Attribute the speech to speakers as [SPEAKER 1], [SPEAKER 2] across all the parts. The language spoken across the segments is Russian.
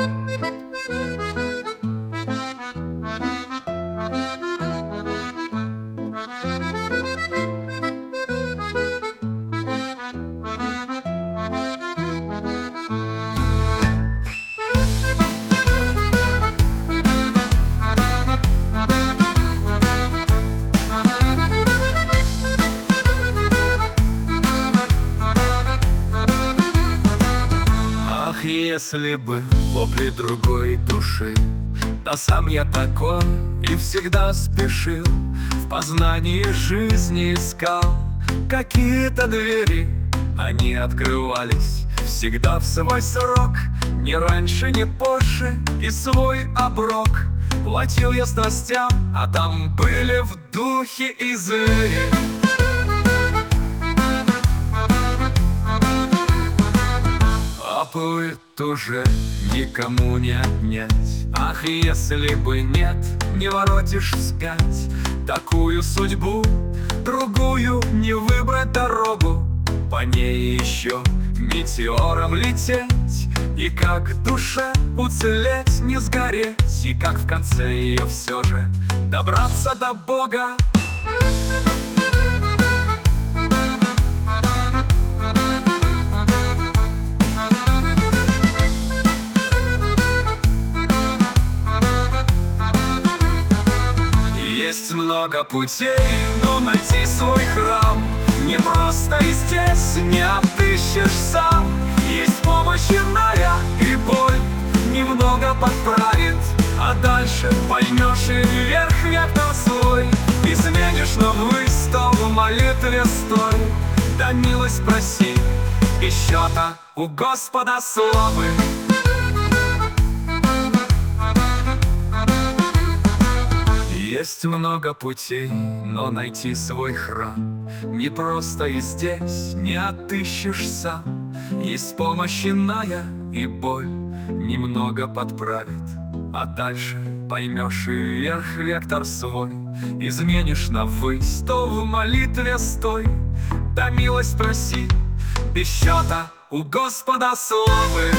[SPEAKER 1] Если бы вопли другой души, да сам я такой и всегда спешил, в познании жизни искал какие-то двери. Они открывались всегда в свой срок, ни раньше, ни позже, и свой оброк платил я страстям, а там были в духе и звери. Плыть уже никому не отнять. Ах, если бы нет, не воротишь вспять. Такую судьбу, другую не выбрать дорогу, по ней еще метеором лететь. И как душе уцелеть, не сгореть, и как в конце ее все же добраться до Бога. Есть много путей, но найти свой храм не просто, и здесь не отыщешь сам. Есть помощь иная, и боль немного подправит, а дальше поймешь и вверх вектор свой. Изменишь, но ввысь, то в молитве стой, да милость проси, и счета у Господа славы. Есть много путей, но найти свой храм не просто, и здесь не отыщешь сам. Есть помощь иная, и боль немного подправит, а дальше поймешь и вверх вектор свой. Изменишь на ввысь, то в молитве стой, да милость проси, без счета у Господа славы.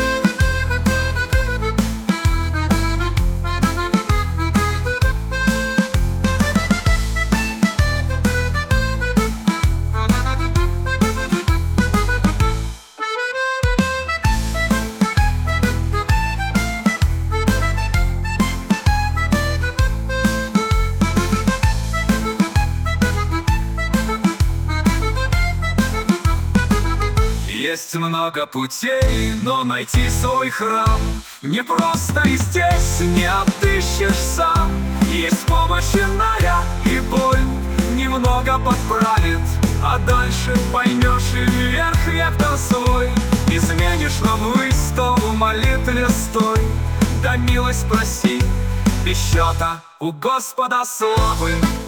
[SPEAKER 1] Есть много путей, но найти свой храм не просто, и здесь не отыщешь сам. Есть помощь иная, и боль немного подправит, а дальше поймешь и вверх вектор свой. Изменишь, но ввысь, то в молитве стой, да милость проси, без счета у Господа славы.